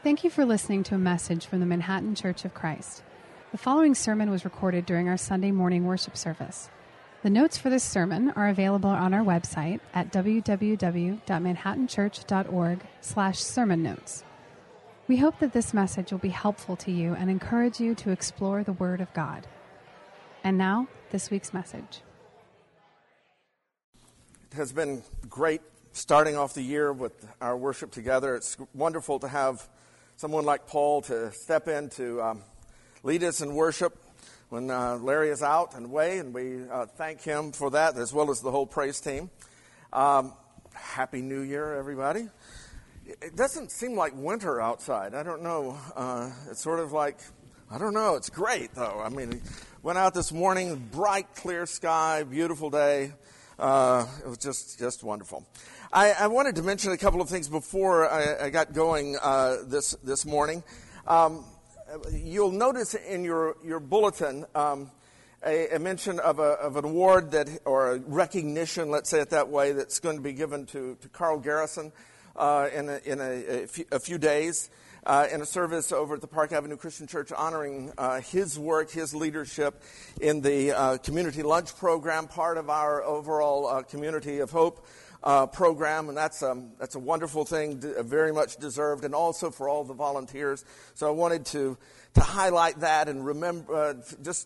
Thank you for listening to a message from the Manhattan Church of Christ. The following sermon was recorded during our Sunday morning worship service. The notes for this sermon are available on our website at www.manhattanchurch.org/sermon notes. We hope that this message will be helpful to you and encourage you to explore the Word of God. And now, this week's message. It has been great starting off the year with our worship together. It's wonderful to have someone like Paul to step in to lead us in worship when Larry is out and away, and we thank him for that, as well as the whole praise team. Happy New Year, everybody. It doesn't seem like winter outside. I don't know. It's sort of like, I don't know. It's great, though. I mean, went out this morning, bright, clear sky, beautiful day. It was just wonderful. I wanted to mention a couple of things before I got going this morning. You'll notice in your bulletin a mention of an award or a recognition, let's say it that way, that's going to be given to Carl Garrison in a few days in a service over at the Park Avenue Christian Church, honoring his work, his leadership in the community lunch program, part of our overall Community of Hope program, and that's a wonderful thing, very much deserved, and also for all the volunteers. So I wanted to highlight that and remember.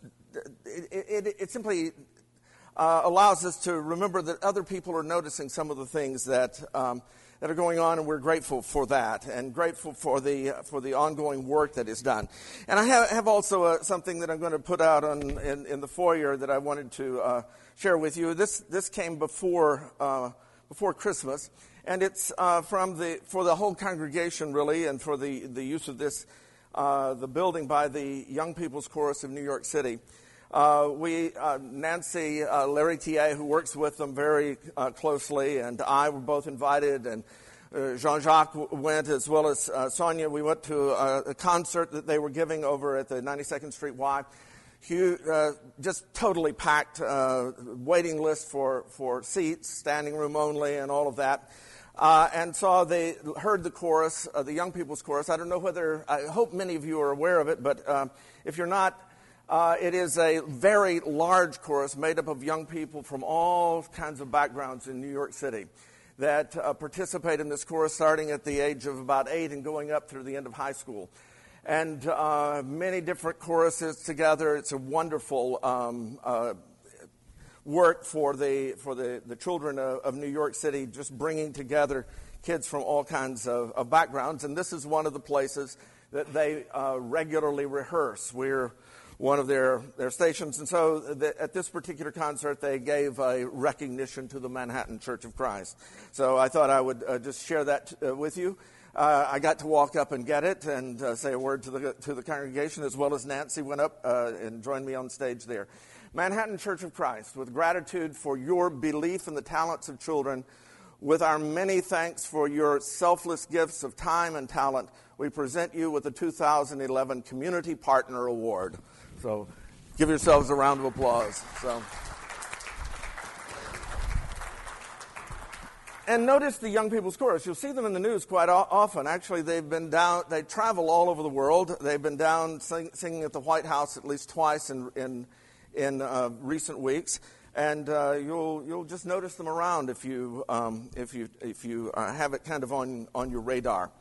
It simply allows us to remember that other people are noticing some of the things that are going on, and we're grateful for that, and grateful for the ongoing work that is done. And I have also something that I'm going to put out in the foyer that I wanted to share with you. This came before Christmas, and it's for the whole congregation, really, and for the use of this the building by the Young People's Chorus of New York City. Nancy Laritier, who works with them very closely, and I were both invited, and Jean-Jacques went, as well as Sonia. We went to a concert that they were giving over at the 92nd Street Y. Just totally packed, waiting list for seats, standing room only, and all of that. And so they heard the chorus, the Young People's Chorus. I don't know I hope many of you are aware of it, but if you're not, it is a very large chorus made up of young people from all kinds of backgrounds in New York City that participate in this chorus starting at the age of about 8 and going up through the end of high school. And many different choruses together. It's a wonderful work for the children of New York City, just bringing together kids from all kinds of backgrounds. And this is one of the places that they regularly rehearse. We're one of their stations. And so at this particular concert, they gave a recognition to the Manhattan Church of Christ. So I thought I would just share that with you. I got to walk up and get it and say a word to the congregation, as well as Nancy went up and joined me on stage there. Manhattan Church of Christ, with gratitude for your belief in the talents of children, with our many thanks for your selfless gifts of time and talent, we present you with the 2011 Community Partner Award. So give yourselves a round of applause. And notice the Young People's Chorus. You'll see them in the news quite often. Actually, they travel all over the world. They've been down singing at the White House at least twice in recent weeks. And you'll just notice them around if you have it kind of on your radar.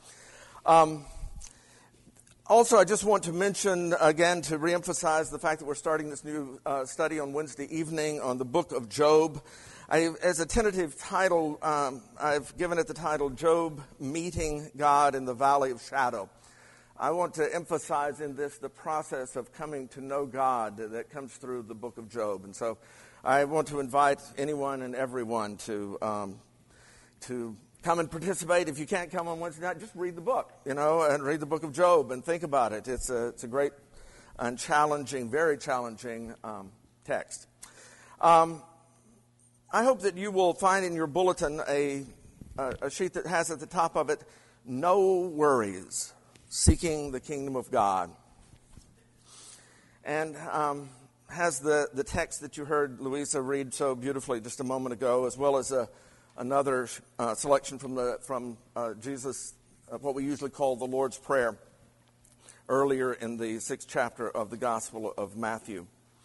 Also, I just want to mention again, to reemphasize the fact that we're starting this new study on Wednesday evening on the book of Job. As a tentative title, I've given it the title, Job Meeting God in the Valley of Shadow. I want to emphasize in this the process of coming to know God that comes through the book of Job. And so I want to invite anyone and everyone to come and participate. If you can't come on Wednesday night, just read the book, and read the book of Job and think about it. It's a great and challenging, very challenging text. I hope that you will find in your bulletin a sheet that has at the top of it, No Worries, Seeking the Kingdom of God. And has the text that you heard Louisa read so beautifully just a moment ago, as well as another selection from Jesus' what we usually call the Lord's Prayer, earlier in the 6th chapter of the Gospel of Matthew.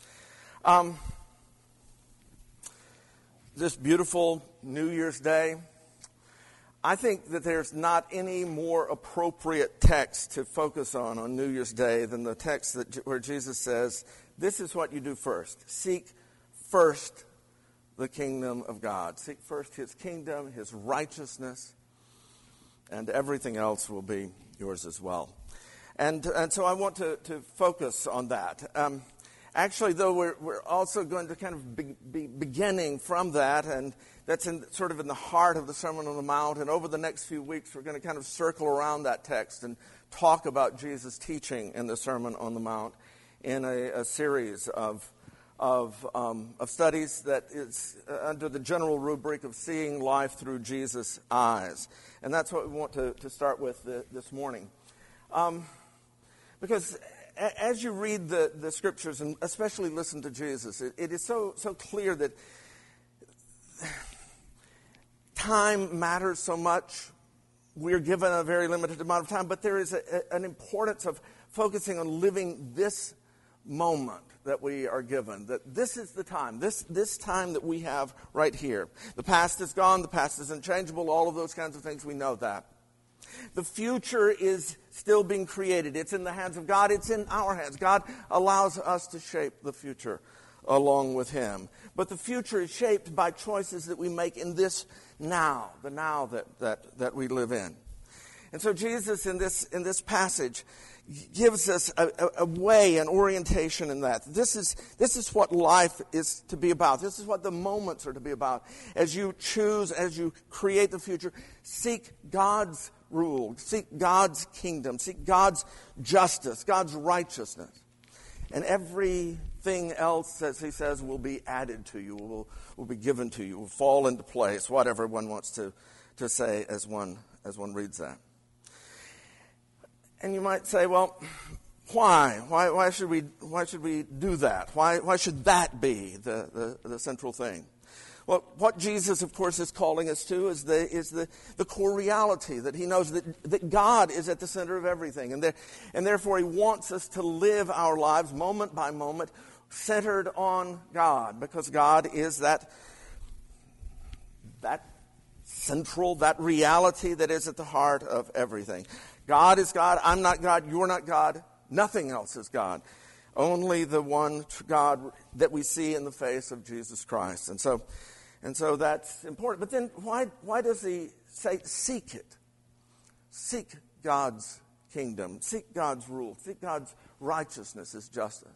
This beautiful New Year's Day, I think that there's not any more appropriate text to focus on New Year's Day than the text where Jesus says, this is what you do first. Seek first the kingdom of God. Seek first his kingdom, his righteousness, and everything else will be yours as well. And so I want to focus on that. Actually, though, we're also going to kind of be beginning from that, and that's sort of in the heart of the Sermon on the Mount. And over the next few weeks, we're going to kind of circle around that text and talk about Jesus' teaching in the Sermon on the Mount in a series of studies that is under the general rubric of seeing life through Jesus' eyes. And that's what we want to start with this morning. Because as you read the scriptures, and especially listen to Jesus, it is so clear that time matters so much. We're given a very limited amount of time, but there is an importance of focusing on living this moment that we are given, that this is the time, this time that we have right here. The past is gone, the past is unchangeable, all of those kinds of things, we know that. The future is still being created. It's in the hands of God. It's in our hands. God allows us to shape the future along with him. But the future is shaped by choices that we make in this now, the now that we live in. And so Jesus in this passage gives us a way, an orientation in that. This is what life is to be about. This is what the moments are to be about. As you choose, as you create the future, seek God's rule, seek God's kingdom, seek God's justice, God's righteousness. And everything else, as he says, will be added to you, will be given to you, will fall into place, whatever one wants to say as one reads that. And you might say, well, why? Why should we do that? Why should that be the central thing? Well, what Jesus, of course, is calling us to is the core reality that he knows that God is at the center of everything, and therefore he wants us to live our lives moment by moment centered on God, because God is that central, that reality that is at the heart of everything. God is God. I'm not God. You're not God. Nothing else is God. Only the one God that we see in the face of Jesus Christ. And so that's important. But then why does he say seek it? Seek God's kingdom. Seek God's rule. Seek God's righteousness, his justice.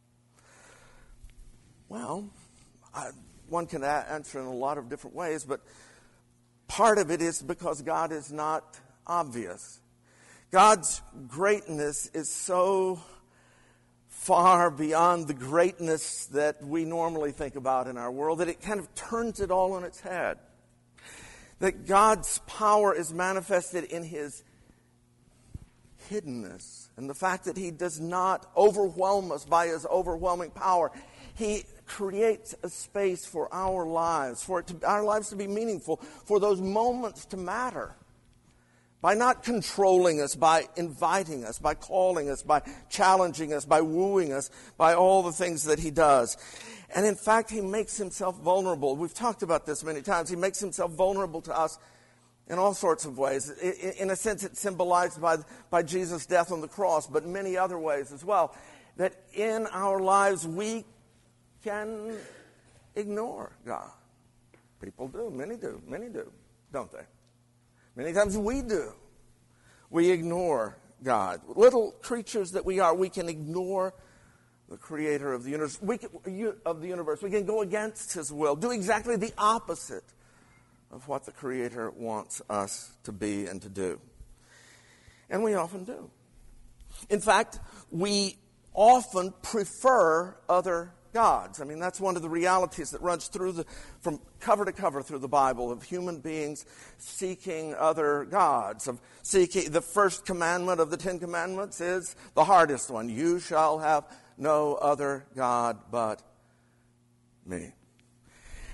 Well, one can answer in a lot of different ways, but part of it is because God is not obvious. God's greatness is so far beyond the greatness that we normally think about in our world that it kind of turns it all on its head. That God's power is manifested in his hiddenness and the fact that he does not overwhelm us by his overwhelming power. He creates a space for our lives, our lives to be meaningful, for those moments to matter. By not controlling us, by inviting us, by calling us, by challenging us, by wooing us, by all the things that he does. And in fact, he makes himself vulnerable. We've talked about this many times. He makes himself vulnerable to us in all sorts of ways. In a sense, it's symbolized by Jesus' death on the cross, but many other ways as well. That in our lives, we can ignore God. People do, many do, don't they? Many times we do. We ignore God. Little creatures that we are, we can ignore the creator of the universe. We can go against his will, do exactly the opposite of what the creator wants us to be and to do. And we often do. In fact, we often prefer other gods. I mean, that's one of the realities that runs from cover to cover through the Bible, of human beings seeking other gods, of seeking. The first commandment of the 10 Commandments is the hardest one. You shall have no other God but me.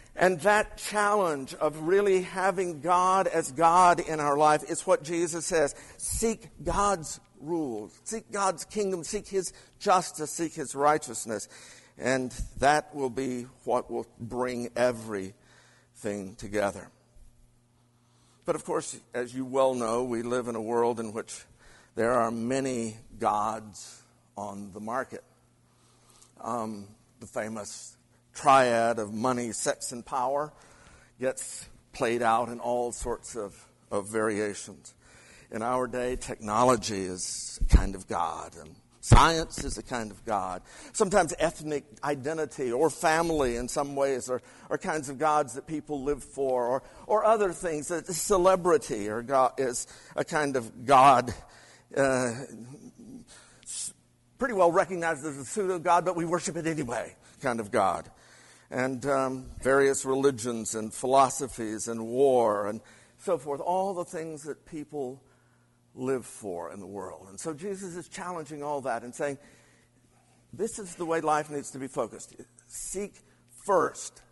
And that challenge of really having God as God in our life is what Jesus says. Seek God's rules. Seek God's kingdom. Seek His justice. Seek His righteousness. And that will be what will bring everything together. But of course, as you well know, we live in a world in which there are many gods on the market. The famous triad of money, sex, and power gets played out in all sorts of variations. In our day, technology is a kind of god, and science is a kind of god. Sometimes ethnic identity or family in some ways are kinds of gods that people live for, or other things. That celebrity or god is a kind of god, pretty well recognized as a pseudo-god, but we worship it anyway, kind of god. And various religions and philosophies and war and so forth, all the things that people live for in the world. And so Jesus is challenging all that and saying, this is the way life needs to be focused. Seek first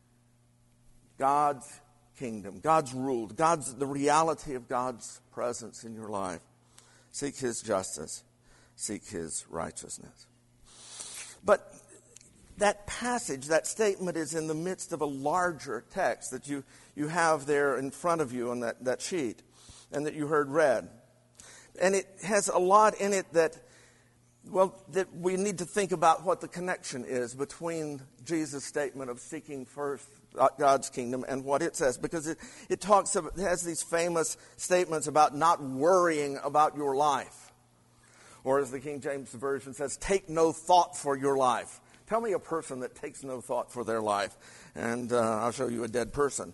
God's kingdom, God's rule, the reality of God's presence in your life. Seek His justice. Seek His righteousness. But that passage, that statement is in the midst of a larger text that you have there in front of you on that sheet and that you heard read. And it has a lot in it that we need to think about what the connection is between Jesus' statement of seeking first God's kingdom and what it says. Because it has these famous statements about not worrying about your life. Or as the King James Version says, take no thought for your life. Tell me a person that takes no thought for their life, and I'll show you a dead person.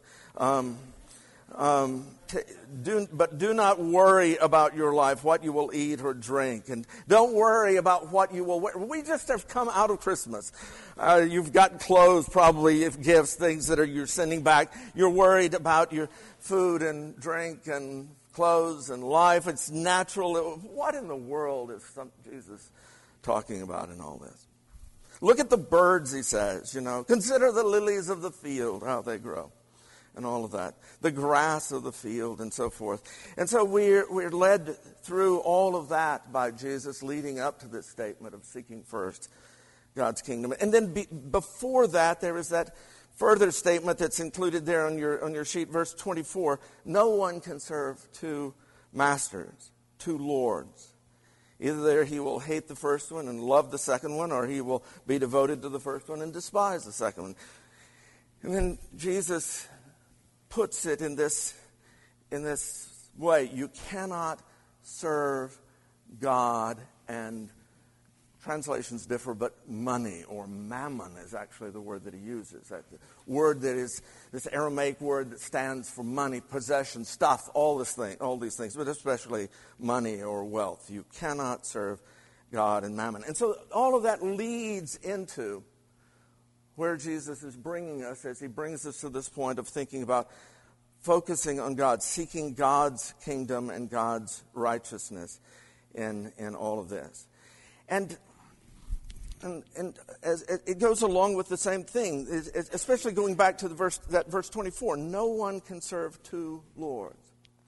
But do not worry about your life, what you will eat or drink. And don't worry about what you will wear. We just have come out of Christmas. You've got clothes, probably, gifts, things that you're sending back. You're worried about your food and drink and clothes and life. It's natural. What in the world is Jesus talking about in all this? Look at the birds, he says, Consider the lilies of the field, how they grow, and all of that. The grass of the field, and so forth. And so we're led through all of that by Jesus, leading up to this statement of seeking first God's kingdom. And then before that, there is that further statement that's included there on your sheet, verse 24. No one can serve two masters, two lords. Either he will hate the first one and love the second one, or he will be devoted to the first one and despise the second one. And then Jesus puts it in this way. You cannot serve God, and translations differ, but money or mammon is actually the word that he uses. That word that is this Aramaic word that stands for money, possession, stuff, all these things, but especially money or wealth. You cannot serve God and mammon. And so all of that leads into where Jesus is bringing us as he brings us to this point of thinking about focusing on God, seeking God's kingdom and God's righteousness in all of this. And as it goes along with the same thing, especially going back to verse 24. No one can serve two lords.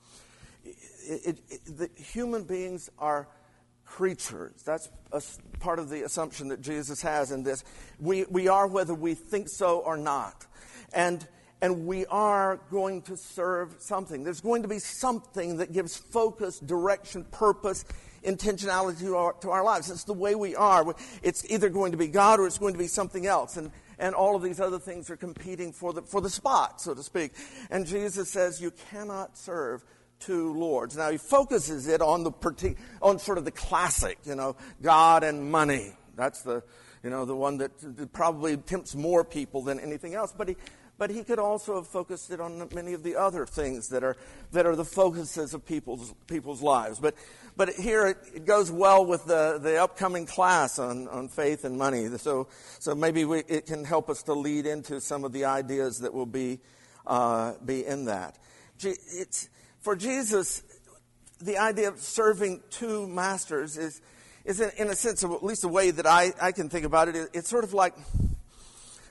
The human beings are creatures. That's a part of the assumption that Jesus has in this. We are whether we think so or not. And we are going to serve something. There's going to be something that gives focus, direction, purpose, intentionality to our lives. It's the way we are. It's either going to be God or it's going to be something else. And all of these other things are competing for the spot, so to speak. And Jesus says you cannot serve two lords. Now he focuses it on on sort of the classic, God and money. That's the one that probably tempts more people than anything else. But he could also have focused it on many of the other things that are the focuses of people's lives. But here it goes well with the upcoming class on faith and money. So maybe it can help us to lead into some of the ideas that will be in that. For Jesus, the idea of serving two masters is in a sense, of at least the way that I can think about it, it's sort of like,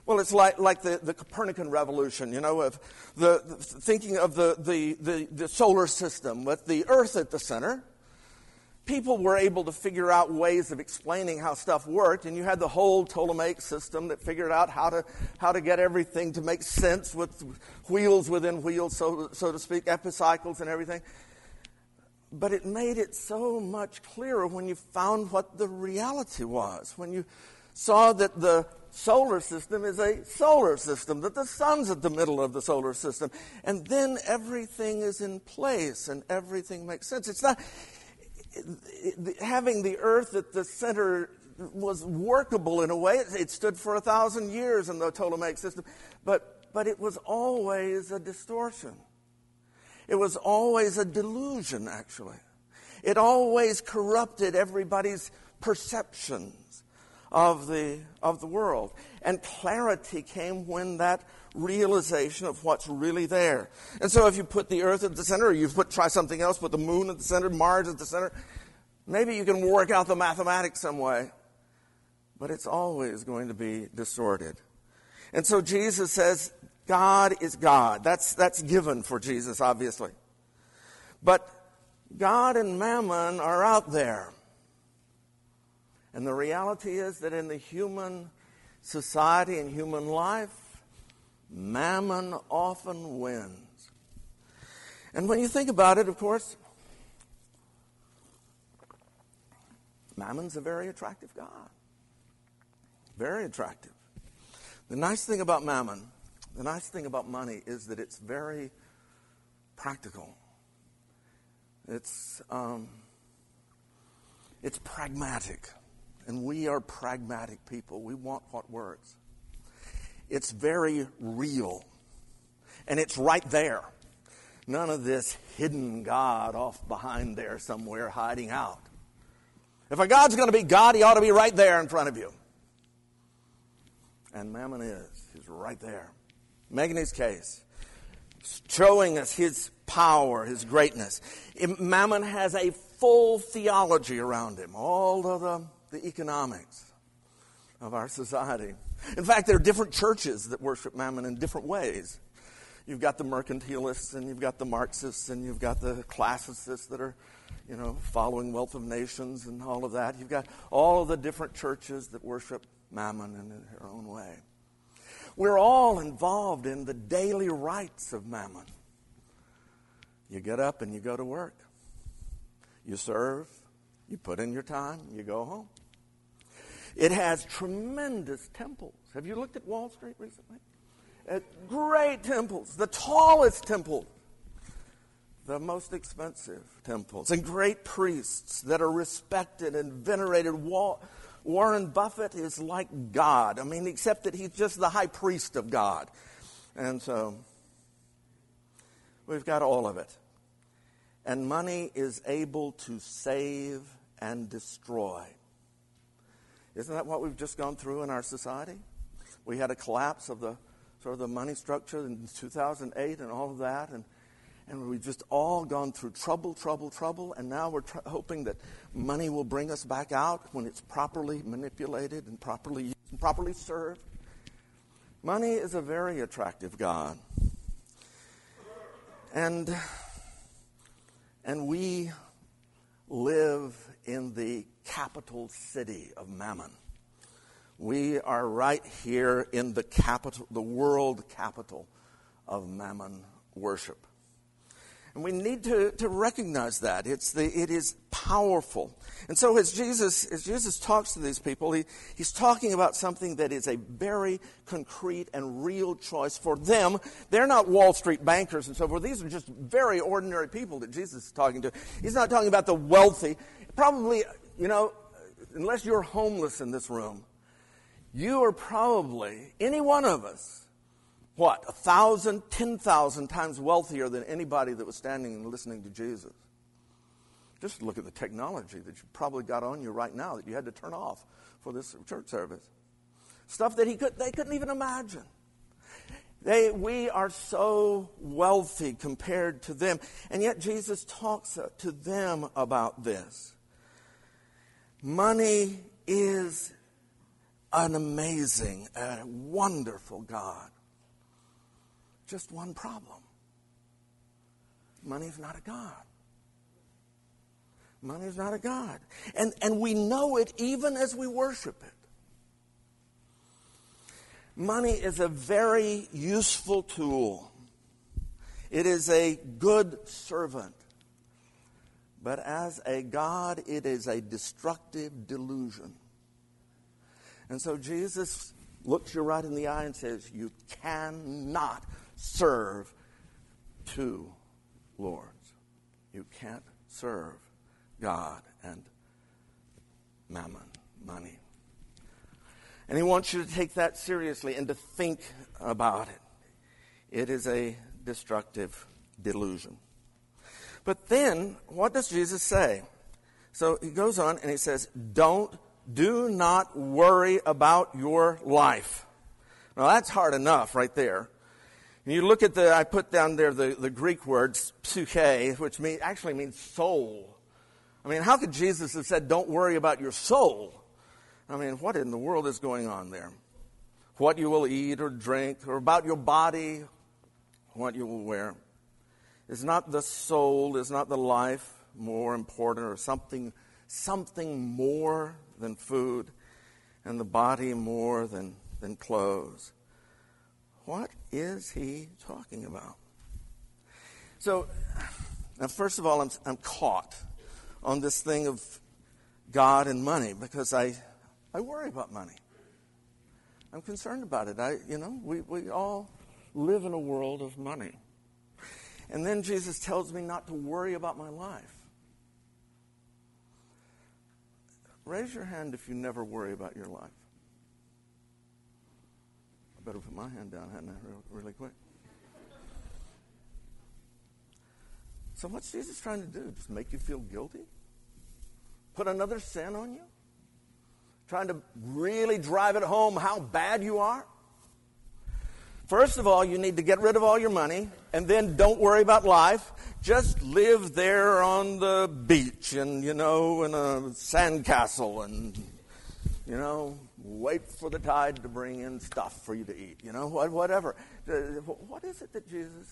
Well, it's like the Copernican revolution, of thinking of the solar system with the Earth at the center. People were able to figure out ways of explaining how stuff worked, and you had the whole Ptolemaic system that figured out how to get everything to make sense with wheels within wheels, so to speak, epicycles and everything. But it made it so much clearer when you found what the reality was, when you saw that the solar system is a solar system, that the sun's at the middle of the solar system, and then everything is in place and everything makes sense. It's not having the earth at the center was workable in a way. It stood for 1,000 years in the Ptolemaic system, but it was always a distortion. It was always a delusion, actually. It always corrupted everybody's perceptions of the world. And clarity came when that realization of what's really there. And so if you put the earth at the center, or you try something else, put the moon at the center, Mars at the center, maybe you can work out the mathematics some way. But it's always going to be distorted. And so Jesus says, God is God. That's given for Jesus, obviously. But God and mammon are out there. And the reality is that in the human society and human life, mammon often wins. And when you think about it, of course, mammon's a very attractive God. Very attractive. The nice thing about mammon, the nice thing about money, is that it's very practical. It's pragmatic. And we are pragmatic people. We want what works. It's very real. And it's right there. None of this hidden God off behind there somewhere hiding out. If a God's going to be God, he ought to be right there in front of you. And mammon is. He's right there. Making his case. Showing us his power, his greatness. Mammon has a full theology around him. All of the economics of our society. In fact, there are different churches that worship mammon in different ways. You've got the mercantilists, and you've got the Marxists, and you've got the classicists that are, following Wealth of Nations and all of that. You've got all of the different churches that worship mammon in their own way. We're all involved in the daily rites of mammon. You get up and you go to work. You serve. You put in your time. You go home. It has tremendous temples. Have you looked at Wall Street recently? Great temples. The tallest temple. The most expensive temples. And great priests that are respected and venerated. Warren Buffett is like God. Except that he's just the high priest of God. And so, we've got all of it. And money is able to save and destroy. Isn't that what we've just gone through in our society? We had a collapse of the money structure in 2008 and all of that. And we've just all gone through trouble. And now we're hoping that money will bring us back out when it's properly manipulated and properly used and properly served. Money is a very attractive God. And we live in the capital city of mammon. We are right here in the capital, the world capital of mammon worship. And we need to recognize that. It is powerful. And so as Jesus talks to these people, he's talking about something that is a very concrete and real choice for them. They're not Wall Street bankers and so forth. These are just very ordinary people that Jesus is talking to. He's not talking about the wealthy. Probably, unless you're homeless in this room, you are probably, any one of us, 1,000, 10,000 times wealthier than anybody that was standing and listening to Jesus. Just look at the technology that you probably got on you right now that you had to turn off for this church service. Stuff that they couldn't even imagine. We are so wealthy compared to them. And yet Jesus talks to them about this. Money is an amazing, wonderful God. Just one problem. Money is not a God. Money is not a God. And we know it even as we worship it. Money is a very useful tool. It is a good servant. But as a God, it is a destructive delusion. And so Jesus looks you right in the eye and says, you cannot serve two lords. You can't serve God and mammon, money. And he wants you to take that seriously and to think about it. It is a destructive delusion. But then, what does Jesus say? So he goes on and he says, do not worry about your life. Now that's hard enough right there. And you look at I put down there the Greek words, psyche, which actually means soul. I mean, how could Jesus have said, don't worry about your soul? I mean, what in the world is going on there? What you will eat or drink, or about your body, what you will wear. Is not the soul, is not the life more important, or something more than food, and the body more than clothes? What is he talking about? So, now first of all, I'm caught on this thing of God and money because I worry about money. I'm concerned about it. We all live in a world of money. And then Jesus tells me not to worry about my life. Raise your hand if you never worry about your life. I better put my hand down, hadn't I, really quick? So what's Jesus trying to do? Just make you feel guilty? Put another sin on you? Trying to really drive it home how bad you are? First of all, you need to get rid of all your money, and then don't worry about life. Just live there on the beach and, in a sandcastle and, wait for the tide to bring in stuff for you to eat, whatever. What is it that Jesus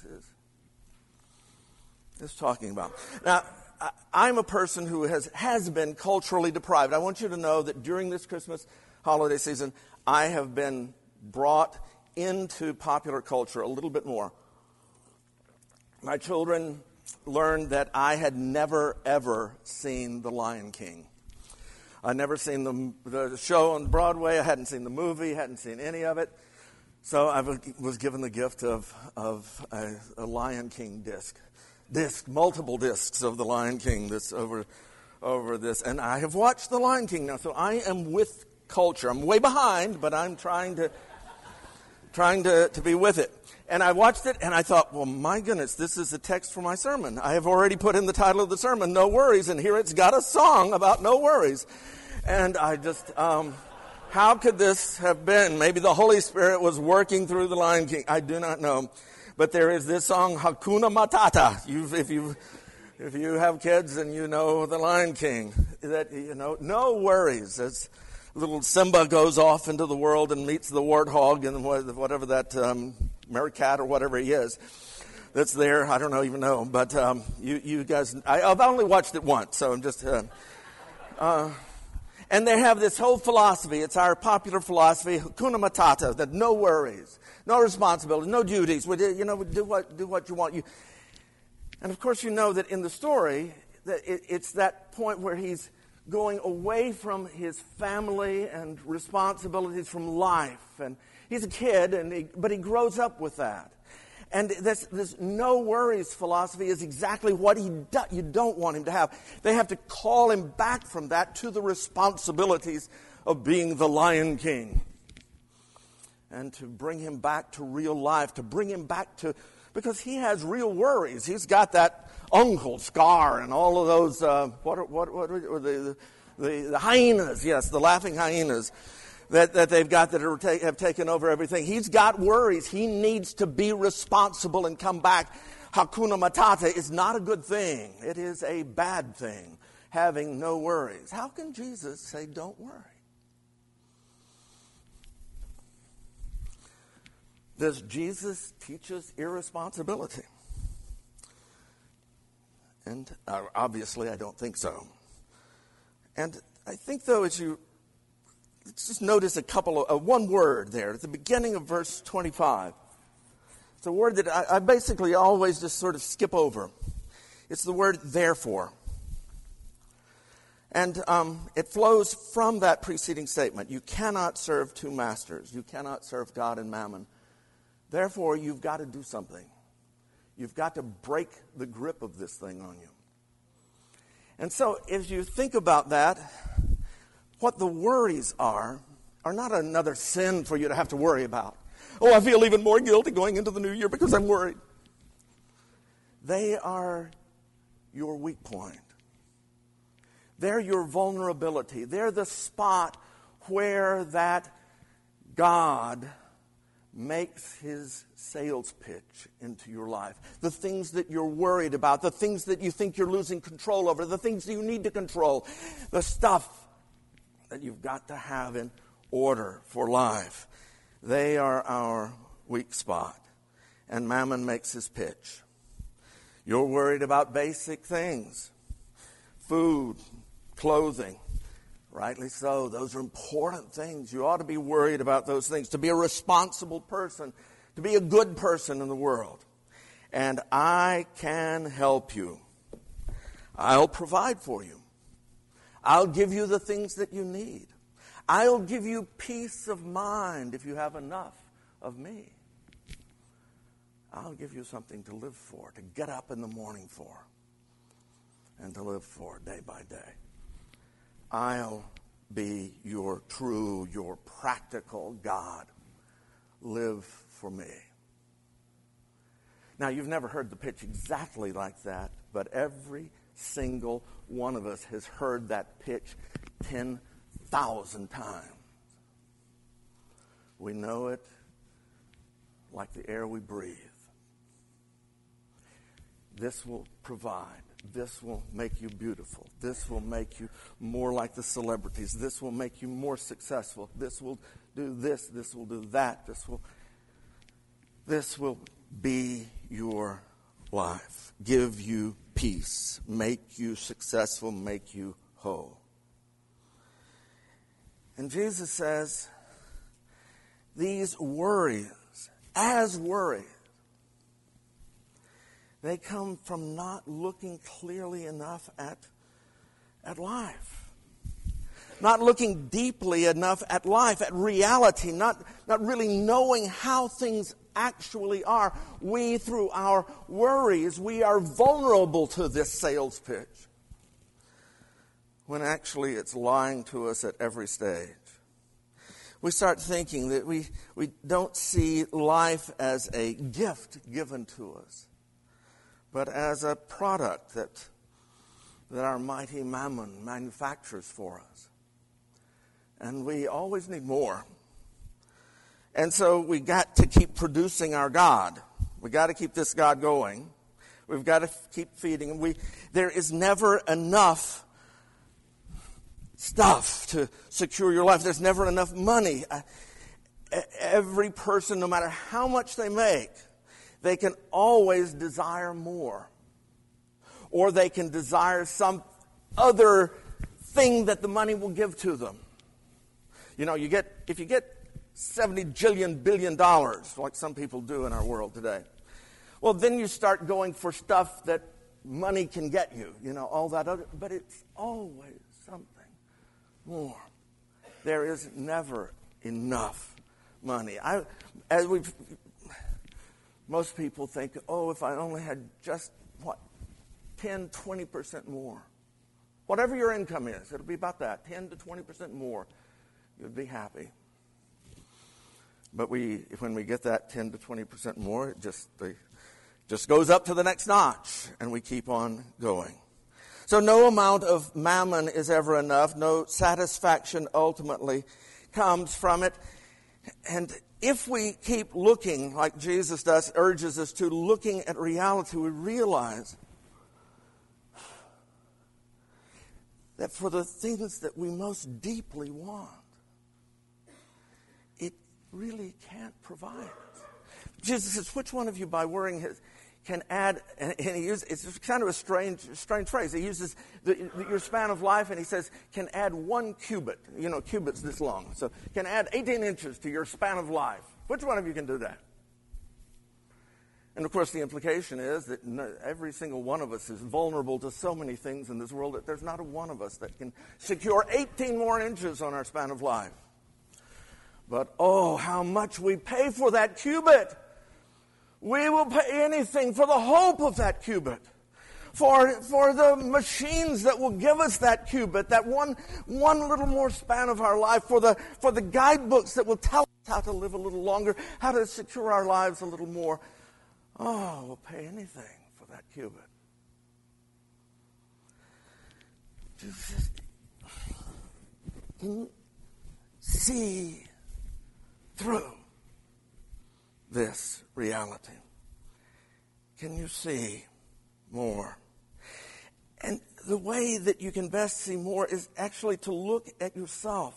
is talking about? Now, I'm a person who has been culturally deprived. I want you to know that during this Christmas holiday season, I have been brought into popular culture a little bit more. My children learned that I had never, ever seen The Lion King. I'd never seen the show on Broadway. I hadn't seen the movie, hadn't seen any of it. So I was given the gift of a Lion King disc, multiple discs of The Lion King this over this. And I have watched The Lion King now, so I am with culture. I'm way behind, but I'm trying to be with it. And I watched it, and I thought, well, my goodness, this is the text for my sermon. I have already put in the title of the sermon, No Worries, and here it's got a song about no worries. And I just, how could this have been? Maybe the Holy Spirit was working through the Lion King. I do not know. But there is this song, Hakuna Matata. If you have kids and you know the Lion King, that, no worries. As little Simba goes off into the world and meets the warthog and whatever that meerkat or whatever he is that's there. I don't even know. But you guys, I've only watched it once, so I'm just... and they have this whole philosophy. It's our popular philosophy, Hakuna Matata, that no worries, no responsibility, no duties. Do what you want. And of course, you know that in the story, that it's that point where he's going away from his family and responsibilities from life. And he's a kid, but he grows up with that. And this no worries philosophy is exactly what you don't want him to have. They have to call him back from that to the responsibilities of being the Lion King. And to bring him back to real life, to bring him back to... Because he has real worries. He's got that uncle, Scar, and all of those, what are the hyenas, yes, the laughing hyenas that they've got that have taken over everything. He's got worries. He needs to be responsible and come back. Hakuna Matata is not a good thing. It is a bad thing, having no worries. How can Jesus say, don't worry? Does Jesus teach us irresponsibility? And obviously, I don't think so. And I think, though, let's just notice one word there at the beginning of verse 25. It's a word that I basically always just sort of skip over. It's the word therefore. And it flows from that preceding statement. You cannot serve two masters. You cannot serve God and mammon. Therefore, you've got to do something. You've got to break the grip of this thing on you. And so, if you think about that, what the worries are not another sin for you to have to worry about. Oh, I feel even more guilty going into the new year because I'm worried. They are your weak point. They're your vulnerability. They're the spot where that God makes his sales pitch into your life. The things that you're worried about, the things that you think you're losing control over, the things that you need to control, the stuff that you've got to have in order for life. They are our weak spot. And Mammon makes his pitch. You're worried about basic things. Food, clothing. Rightly so. Those are important things. You ought to be worried about those things. To be a responsible person. To be a good person in the world. And I can help you. I'll provide for you. I'll give you the things that you need. I'll give you peace of mind if you have enough of me. I'll give you something to live for, to get up in the morning for, and to live for day by day. I'll be your true, your practical God. Live for me. Now, you've never heard the pitch exactly like that, but every single one of us has heard that pitch 10,000 times. We know it like the air we breathe. This will provide. This will make you beautiful. This will make you more like the celebrities. This will make you more successful. This will do this. This will do that. This will be your life. Give you peace. Make you successful. Make you whole. And Jesus says, these worries, as worries, they come from not looking clearly enough at life. Not looking deeply enough at life, at reality, not really knowing how things actually are. We, through our worries, we are vulnerable to this sales pitch. When actually it's lying to us at every stage. We start thinking that we don't see life as a gift given to us, but as a product that our mighty mammon manufactures for us. And we always need more. And so we got to keep producing our God. We got to keep this God going. We've got to keep feeding him. There is never enough stuff to secure your life. There's never enough money. Every person, no matter how much they make, they can always desire more. Or they can desire some other thing that the money will give to them. You know, if you get $70 billion, like some people do in our world today, well, then you start going for stuff that money can get you. You know, all that other, but it's always something more. There is never enough money. Most people think, oh, if I only had just, 10, 20% more. Whatever your income is, it'll be about that, 10 to 20% more. You'd be happy. But when we get that 10 to 20% more, it just goes up to the next notch, and we keep on going. So no amount of mammon is ever enough. No satisfaction ultimately comes from it. And if we keep looking, like Jesus does, urges us to, looking at reality, we realize that for the things that we most deeply want, it really can't provide us. Jesus says, which one of you by worrying can add, and it's kind of a strange phrase. He uses your span of life, and he says, can add 1 cubit. Cubit's this long. So can add 18 inches to your span of life. Which one of you can do that? And of course, the implication is that every single one of us is vulnerable to so many things in this world that there's not a one of us that can secure 18 more inches on our span of life. But oh, how much we pay for that cubit. We will pay anything for the hope of that cubit, for the machines that will give us that cubit, that one little more span of our life, for the guidebooks that will tell us how to live a little longer, how to secure our lives a little more. Oh, we'll pay anything for that cubit. Jesus, can you see through this reality? Can you see more? And the way that you can best see more is actually to look at yourself.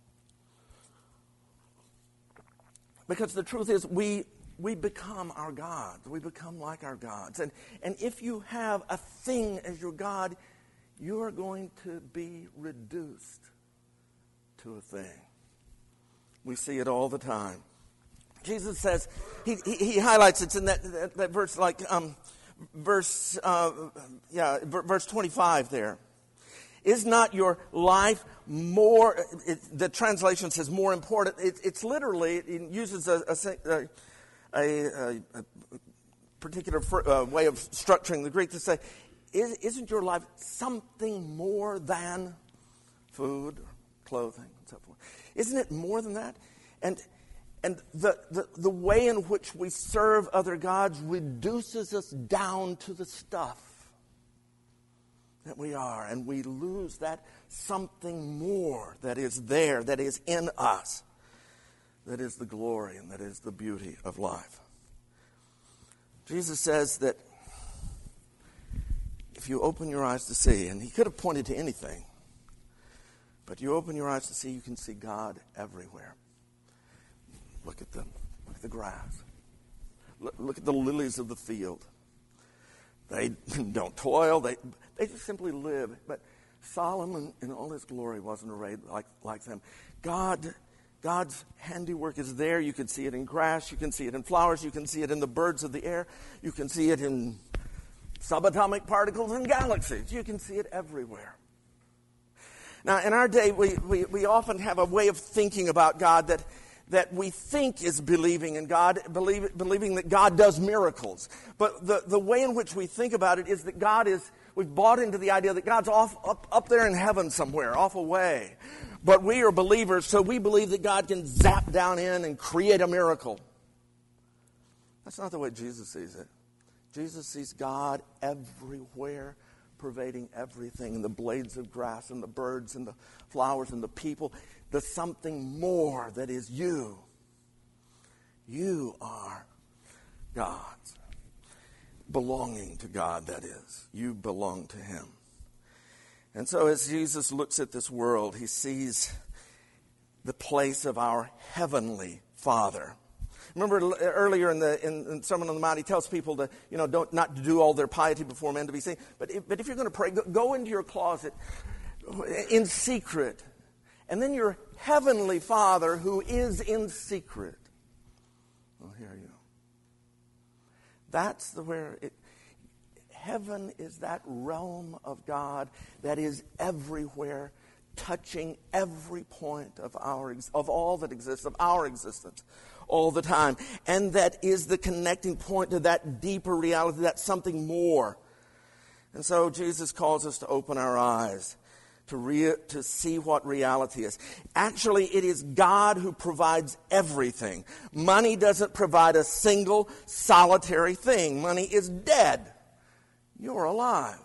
Because the truth is, we become our gods. We become like our gods. And if you have a thing as your God, you are going to be reduced to a thing. We see it all the time. Jesus says, he highlights it's in that verse, like verse 25 there. Is not your life more? The translation says more important. It's literally, it uses a particular way of structuring the Greek to say, isn't your life something more than food, clothing, and so forth? Isn't it more than that? And the way in which we serve other gods reduces us down to the stuff that we are, and we lose that something more that is there, that is in us, that is the glory and that is the beauty of life. Jesus says that if you open your eyes to see, and he could have pointed to anything, but you open your eyes to see, you can see God everywhere. Look at them. Look at the grass. Look at the lilies of the field. They don't toil. They just simply live. But Solomon, in all his glory, wasn't arrayed like them. God's handiwork is there. You can see it in grass. You can see it in flowers. You can see it in the birds of the air. You can see it in subatomic particles and galaxies. You can see it everywhere. Now, in our day, we often have a way of thinking about God that we think is believing in God, believing that God does miracles. But the way in which we think about it is that we've bought into the idea that God's up there in heaven somewhere, off away. But we are believers, so we believe that God can zap down in and create a miracle. That's not the way Jesus sees it. Jesus sees God everywhere, pervading everything, in the blades of grass and the birds and the flowers and the people. The something more that is you. You are God's. Belonging to God, that is. You belong to him. And so as Jesus looks at this world, he sees the place of our heavenly Father. Remember earlier in the Sermon on the Mount, he tells people to, not to do all their piety before men to be seen. But if you're going to pray, go into your closet in secret. And then your heavenly Father, who is in secret, will hear you. That's heaven is that realm of God that is everywhere, touching every point of all that exists, of our existence, all the time. And that is the connecting point to that deeper reality, that something more. And so Jesus calls us to open our eyes to see what reality is. Actually, it is God who provides everything. Money doesn't provide a single solitary thing. Money is dead. You're alive.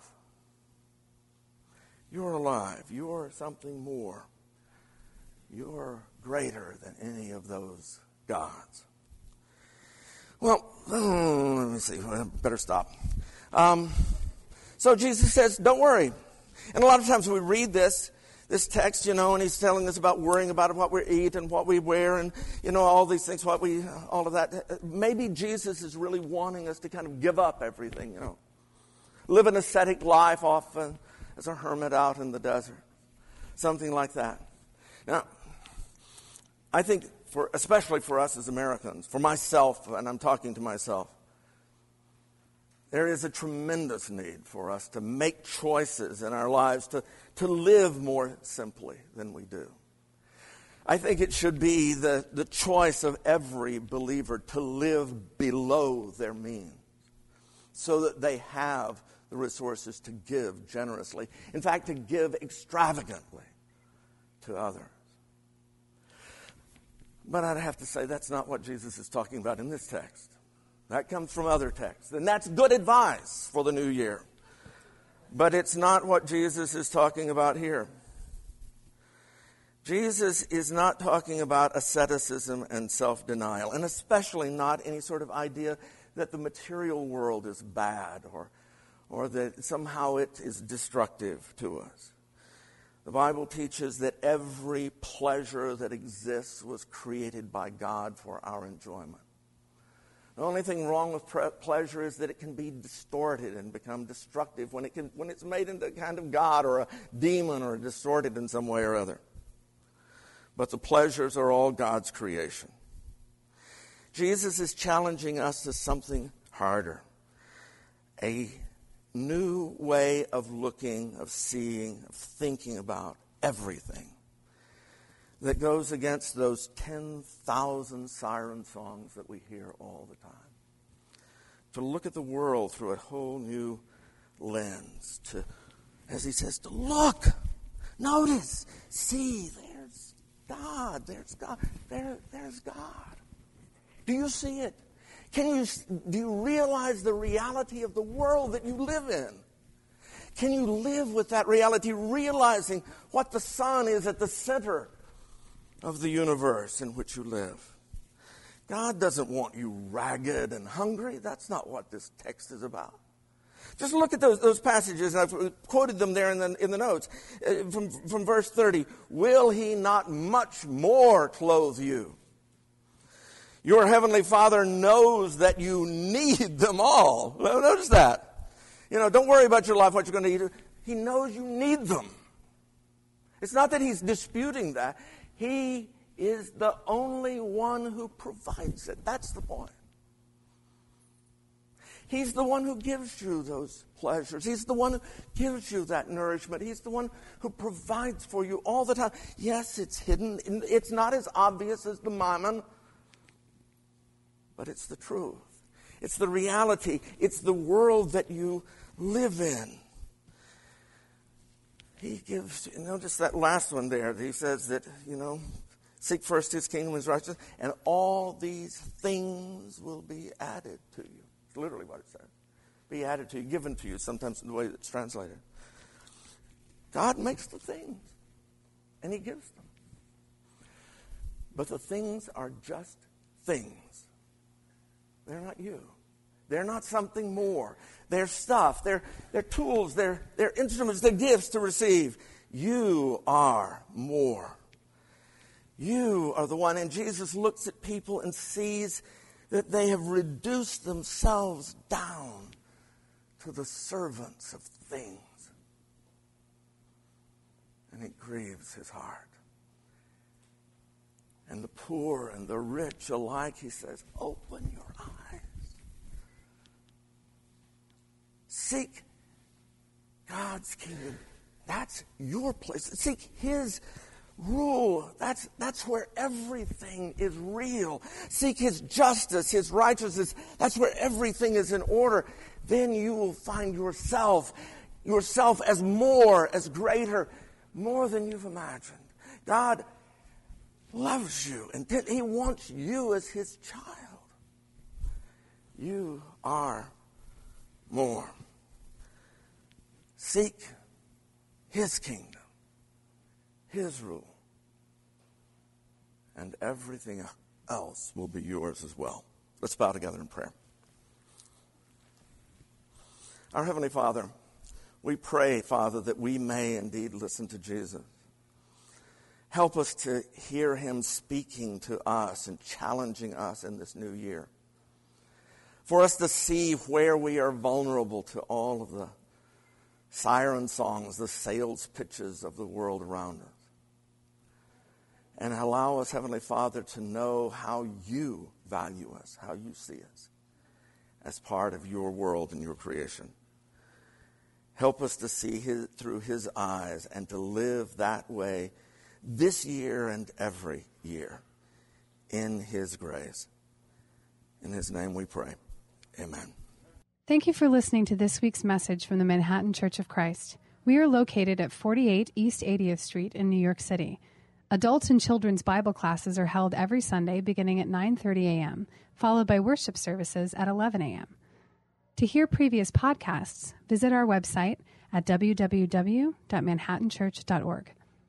You're alive. You're something more. You're greater than any of those gods. Well, let me see. I better stop. So Jesus says, don't worry. And a lot of times we read this this text, and he's telling us about worrying about what we eat and what we wear and, all these things, all of that. Maybe Jesus is really wanting us to kind of give up everything, live an ascetic life off as a hermit out in the desert. Something like that. Now, I think especially for us as Americans, for myself, and I'm talking to myself, there is a tremendous need for us to make choices in our lives to live more simply than we do. I think it should be the choice of every believer to live below their means so that they have the resources to give generously. In fact, to give extravagantly to others. But I'd have to say that's not what Jesus is talking about in this text. That comes from other texts. And that's good advice for the new year. But it's not what Jesus is talking about here. Jesus is not talking about asceticism and self-denial, and especially not any sort of idea that the material world is bad or that somehow it is destructive to us. The Bible teaches that every pleasure that exists was created by God for our enjoyment. The only thing wrong with pleasure is that it can be distorted and become destructive when it's made into a kind of God or a demon or distorted in some way or other. But the pleasures are all God's creation. Jesus is challenging us to something harder. A new way of looking, of seeing, of thinking about everything that goes against those 10,000 siren songs that we hear all the time. To look at the world through a whole new lens. To, as he says, to look, notice, see, there's God, there's God, there's God. Do you see it? Do you realize the reality of the world that you live in? Can you live with that reality, realizing what the sun is at the center of the universe in which you live? God doesn't want you ragged and hungry. That's not what this text is about. Just look at those passages, and I've quoted them there in the notes. From verse 30, will he not much more clothe you? Your heavenly Father knows that you need them all. Notice that. Don't worry about your life, what you're going to eat. He knows you need them. It's not that he's disputing that. He is the only one who provides it. That's the point. He's the one who gives you those pleasures. He's the one who gives you that nourishment. He's the one who provides for you all the time. Yes, it's hidden. It's not as obvious as the mammon, but it's the truth. It's the reality. It's the world that you live in. He gives, notice that last one there. He says that, seek first his kingdom and his righteousness, and all these things will be added to you. It's literally what it says. Be added to you, given to you, sometimes in the way it's translated. God makes the things, and he gives them. But the things are just things. They're not you. They're not something more. They're stuff. They're tools. They're instruments. They're gifts to receive. You are more. You are the one. And Jesus looks at people and sees that they have reduced themselves down to the servants of things. And it grieves his heart. And the poor and the rich alike, he says, open your eyes. Seek God's kingdom. That's your place. Seek his rule. That's where everything is real. Seek his justice, his righteousness. That's where everything is in order. Then you will find yourself as more, as greater, more than you've imagined. God loves you, and he wants you as his child. You are more. Seek his kingdom, his rule, and everything else will be yours as well. Let's bow together in prayer. Our Heavenly Father, we pray, Father, that we may indeed listen to Jesus. Help us to hear him speaking to us and challenging us in this new year. For us to see where we are vulnerable to all of the siren songs, the sales pitches of the world around us. And allow us, Heavenly Father, to know how you value us, how you see us as part of your world and your creation. Help us to see through his eyes and to live that way this year and every year in his grace. In his name we pray. Amen. Thank you for listening to this week's message from the Manhattan Church of Christ. We are located at 48 East 80th Street in New York City. Adults and children's Bible classes are held every Sunday beginning at 9:30 a.m., followed by worship services at 11 a.m. To hear previous podcasts, visit our website at www.manhattanchurch.org.